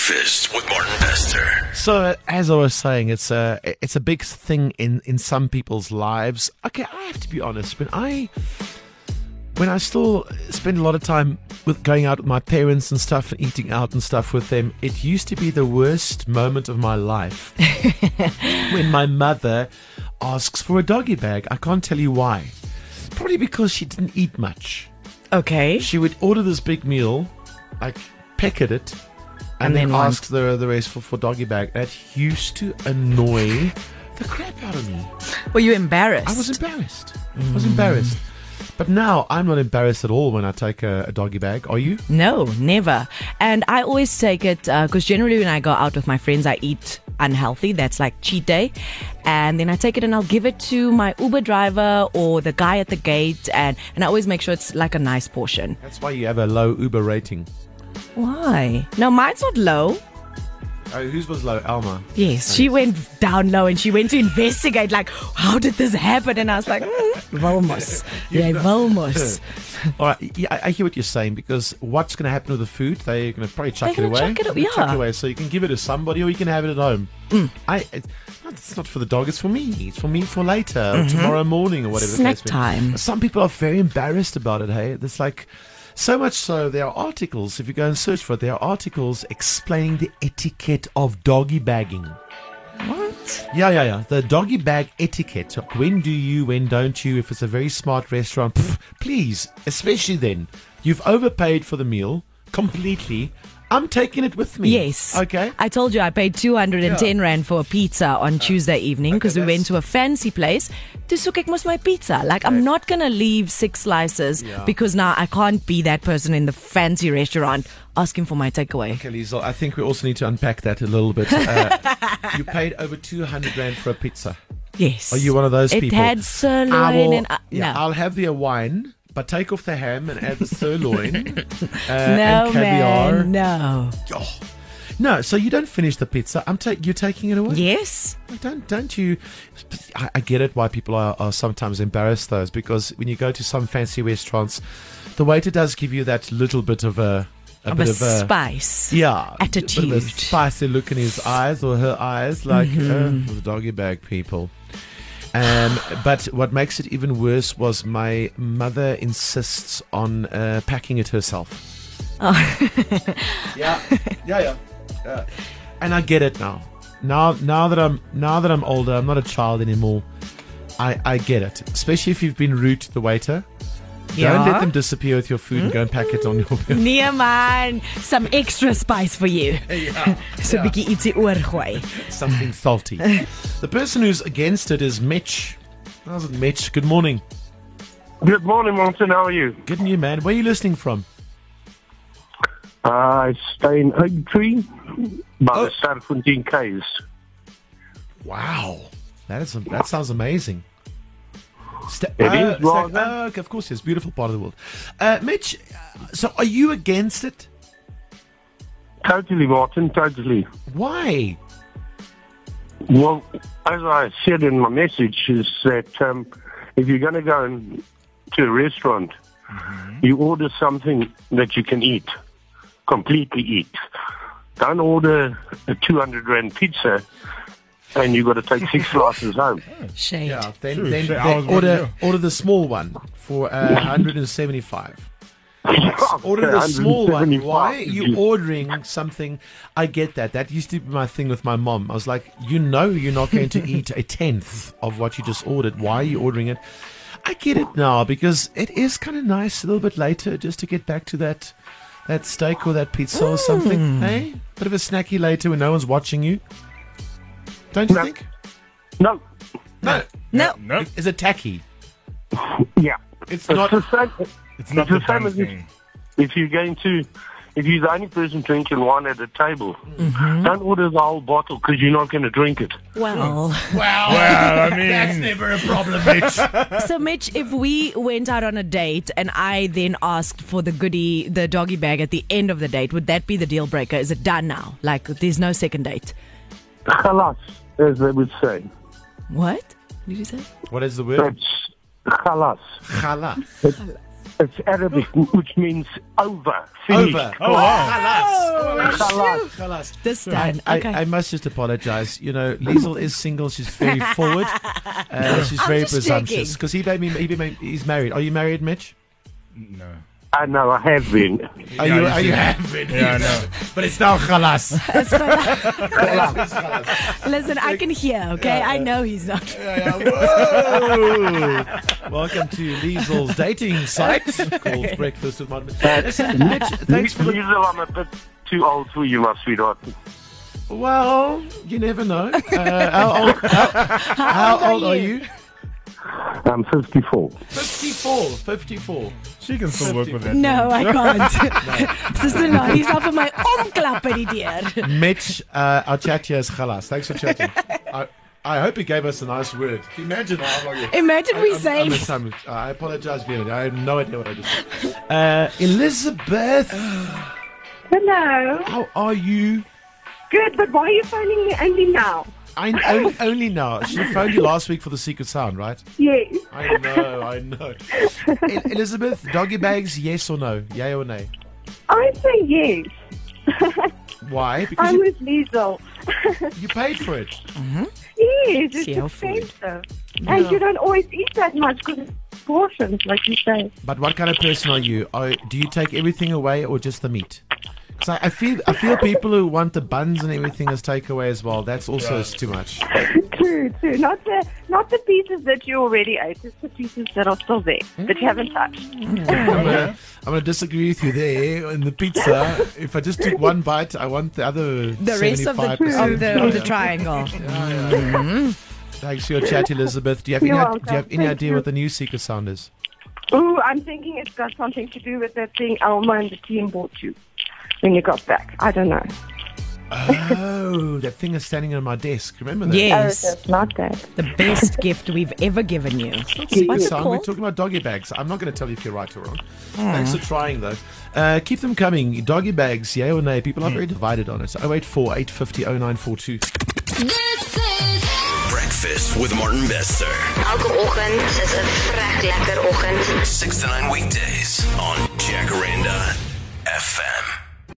Breakfast with Martin Bester. So, as I was saying, it's a big thing in some people's lives. Okay, I have to be honest. When I still spend a lot of time with going out with my parents and stuff and eating out and stuff with them, it used to be the worst moment of my life when my mother asks for a doggy bag. I can't tell you why. Probably because she didn't eat much. Okay. She would order this big meal, like peck at it, and then ask the rest for doggy bag. That used to annoy the crap out of me. Were you embarrassed? I was embarrassed. But now I'm not embarrassed at all when I take a doggy bag. Are you? No, never. And I always take it because generally when I go out with my friends, I eat unhealthy. That's like cheat day. And then I take it and I'll give it to my Uber driver or the guy at the gate. And I always make sure it's like a nice portion. That's why you have a low Uber rating. Why? No, mine's not low. Oh, whose was low? Alma. Yes, she went down low and she went to investigate, like, how did this happen? And I was like, Volmos. Yeah, Volmos. All right, yeah, I hear what you're saying, because what's going to happen with the food? They're going to probably chuck it away. Chuck it away, so you can give it to somebody or you can have it at home. It's not for the dog, it's for me. It's for me for later or tomorrow morning or whatever. Snack time. Some people are very embarrassed about it, hey? It's like... So much so, there are articles, if you go and search for it, there are articles explaining the etiquette of doggy bagging. What? Yeah. The doggy bag etiquette. When do you, when don't you? If it's a very smart restaurant, please, especially then. You've overpaid for the meal completely. I'm taking it with me. Yes. Okay. I told you I paid 210 Rand for a pizza on Tuesday evening because we went to a fancy place. To soek ek mos my pizza. Like, I'm not going to leave 6 slices because now I can't be that person in the fancy restaurant asking for my takeaway. Okay, Liesl, I think we also need to unpack that a little bit. You paid over 200 Rand for a pizza. Yes. Are you one of those people? It had sirloin no. I'll have the wine. But take off the ham and add the sirloin no, and caviar. Man, no. Oh. No, so you don't finish the pizza. You're taking it away? Yes. Don't you... I get it why people are sometimes embarrassed, though, is because when you go to some fancy restaurants, the waiter does give you that little bit of a bit of a spice. Yeah. Attitude. A bit of a spicy look in his eyes or her eyes, like the doggy bag people. But what makes it even worse was my mother insists on packing it herself. Oh. Yeah. And I get it now. Now that I'm older, I'm not a child anymore. I get it, especially if you've been rude to the waiter. Don't let them disappear with your food and go and pack it on your bill. Nee man, some extra spice for you. So bietjie ietsie oorgooi. Something salty. The person who's against it is Mitch. How's it, Mitch? Good morning. Good morning, Martin. How are you? Good and you, man. Where are you listening from? I stay in Oak Tree by the Sterfontein Caves. Wow. That sounds amazing. It is, rather. Okay, of course, yes. Beautiful part of the world. Mitch, so are you against it? Totally, Martin, totally. Why? Well, as I said in my message, is that if you're going to go to a restaurant, you order something that you can eat, completely eat. Don't order a 200 Rand pizza and you've got to take 6 slices home. Shade. Yeah, then order the small one for 175. Order the small one. Why are you ordering something? I get that. That used to be my thing with my mom. I was like, you're not going to eat a 10th of what you just ordered. Why are you ordering it? I get it now, because it is kind of nice a little bit later just to get back to that steak or that pizza or something. Hey? Bit of a snacky later when no one's watching you. Don't you think? No. Is it tacky? Yeah. It's not. It's not the same as if you're the only person drinking wine at the table, don't order the whole bottle because you're not going to drink it. Well, I mean, that's never a problem, Mitch. So, Mitch, if we went out on a date and I then asked for the doggy bag at the end of the date, would that be the deal breaker? Is it done now? Like, there's no second date? Khalas, as they would say. What did you say? What is the word? It's khalas. Khalas. It's Arabic, which means over, finished. Over. Oh, wow. Khalas. Khalas. This time. I, Okay. I must just apologize. You know, Liesel is single. She's very forward. She's very just presumptuous. checking. Because he's married. Are you married, Mitch? No. I know, I have been. Are you having? Yeah, I know. But it's now Khalas. Listen, I can hear, okay? I know he's not. Whoa. Welcome to Liesel's dating site called Breakfast with Martin. Listen, Mitch, thanks for the. Liesel, I'm a bit too old for you, my sweetheart. Well, you never know. How old are you? I'm 54. 54. She can still work with that. No, I can't. Sister, he's off of my omklap by die deur. Mitch, our chat here is Khalas. Thanks for chatting. I hope he gave us a nice word. Imagine how long Imagine we say. I apologize, Violet. I have no idea what I just said. Elizabeth, Hello. how are you? Good, but why are you phoning me only now? I only now. She phoned you last week for the secret sound, right? Yes. I know. Elizabeth, doggy bags, yes or no? Yay or nay? I say yes. Why? Because I'm with Liesel. you paid for it. Yes, it's Share food. expensive. And you don't always eat that much because it's portions, like you say. But what kind of person are you? Do you take everything away or just the meat? Because I feel people who want the buns and everything as takeaway as well. That's also too much. True. Not the pieces that you already ate. It's the pieces that are still there that you haven't touched. I'm gonna disagree with you there. In the pizza, if I just took one bite, I want the other. The rest of the 75%. triangle. Thanks for your chat, Elizabeth. Do you have You're any welcome. idea Thank what the new secret sound is? Ooh, I'm thinking it's got something to do with that thing Alma and the team bought you when you got back. I don't know. Oh, that thing is standing on my desk. Remember that? Oh, Yes. that's not that. The best gift we've ever given you. Secret What's it sound. We're called? talking about doggy bags. I'm not going to tell you if you're right or wrong. Thanks for trying, though. Keep them coming. Doggy bags, yay or nay? People are very divided on it. 084 850 0942. This is Breakfast with Martin Bester. Elke oggend is 'n vrek lekker oggend. 6 to 9 weekdays on Jacaranda FM.